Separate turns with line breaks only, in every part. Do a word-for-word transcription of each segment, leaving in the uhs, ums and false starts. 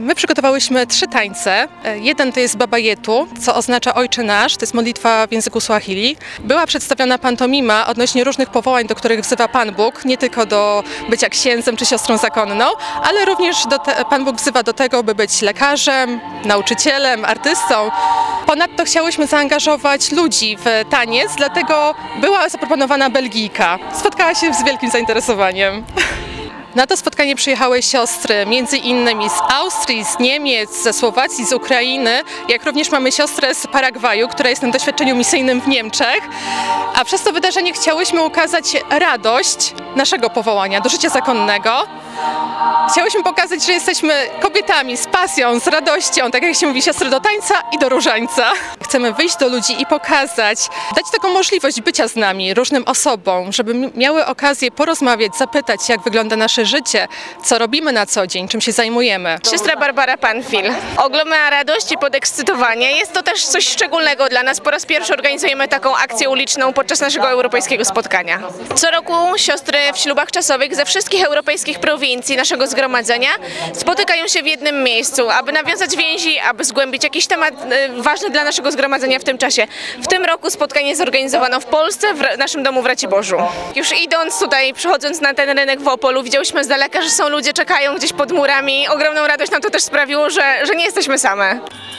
My przygotowałyśmy trzy tańce. Jeden to jest Baba Yetu, co oznacza Ojcze Nasz, to jest modlitwa w języku Swahili. Była przedstawiona pantomima odnośnie różnych powołań, do których wzywa Pan Bóg, nie tylko do bycia księdzem czy siostrą zakonną, ale również do te, Pan Bóg wzywa do tego, by być lekarzem, nauczycielem, artystą. Ponadto chciałyśmy zaangażować ludzi w taniec, dlatego była zaproponowana Belgijka. Spotkała się z wielkim zainteresowaniem. Na to spotkanie przyjechały siostry, między innymi z Austrii, z Niemiec, ze Słowacji, z Ukrainy, jak również mamy siostrę z Paragwaju, która jest na doświadczeniu misyjnym w Niemczech. A przez to wydarzenie chciałyśmy ukazać radość naszego powołania do życia zakonnego. Chciałyśmy pokazać, że jesteśmy kobietami z pasją, z radością, tak jak się mówi, siostry do tańca i do różańca. Chcemy wyjść do ludzi i pokazać, dać taką możliwość bycia z nami, różnym osobom, żeby miały okazję porozmawiać, zapytać, jak wygląda nasze życie, co robimy na co dzień, czym się zajmujemy.
Siostra Barbara Panfil. Ogromna radość i podekscytowanie. Jest to też coś szczególnego dla nas. Po raz pierwszy organizujemy taką akcję uliczną podczas naszego europejskiego spotkania. Co roku siostry w ślubach czasowych ze wszystkich europejskich prowincji naszego zgromadzenia spotykają się w jednym miejscu, aby nawiązać więzi, aby zgłębić jakiś temat ważny dla naszego zgromadzenia w tym czasie. W tym roku spotkanie zorganizowano w Polsce, w naszym domu w Raciborzu. Już idąc tutaj, przychodząc na ten rynek w Opolu, widziałyśmy z daleka, że są ludzie, czekają gdzieś pod murami. Ogromną radość nam to też sprawiło, że, że nie jesteśmy same.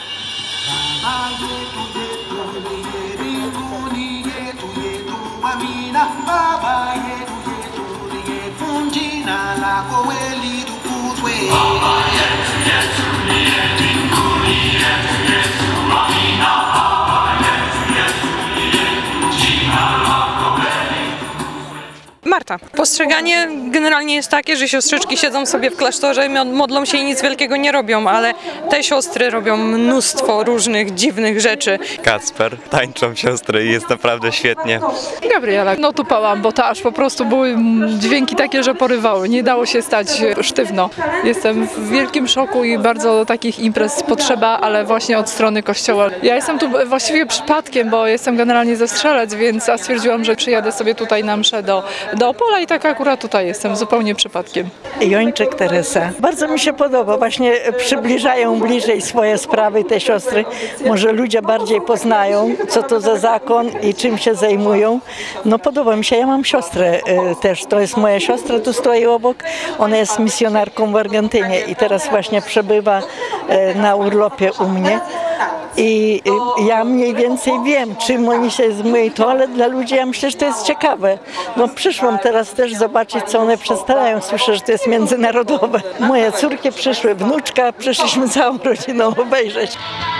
Marta. Postrzeganie generalnie jest takie, że siostrzyczki siedzą sobie w klasztorze, modlą się i nic wielkiego nie robią, ale te siostry robią mnóstwo różnych dziwnych rzeczy.
Kacper, tańczą siostry i jest naprawdę świetnie.
Gabriela, no tupałam, bo to aż po prostu były dźwięki takie, że porywały. Nie dało się stać sztywno. Jestem w wielkim szoku i bardzo takich imprez potrzeba, ale właśnie od strony kościoła. Ja jestem tu właściwie przypadkiem, bo jestem generalnie ze Strzelec, więc ja stwierdziłam, że przyjadę sobie tutaj na mszę do, do Opola i tak akurat tutaj jestem, zupełnie przypadkiem.
Jończyk Teresa. Bardzo mi się podoba, właśnie przybliżają bliżej swoje sprawy te siostry. Może ludzie bardziej poznają, co to za zakon i czym się zajmują. No podoba mi się, ja mam siostrę y, też, to jest moja siostra, tu stoi obok. Ona jest misjonarką w Argentynie i teraz właśnie przebywa y, na urlopie u mnie. I ja mniej więcej wiem, czym oni się zajmują, to, ale dla ludzi ja myślę, że to jest ciekawe. No przyszłam teraz też zobaczyć, co one przedstawiają. Słyszę, że to jest międzynarodowe. Moje córki przyszły, wnuczka, przyszliśmy całą rodziną obejrzeć.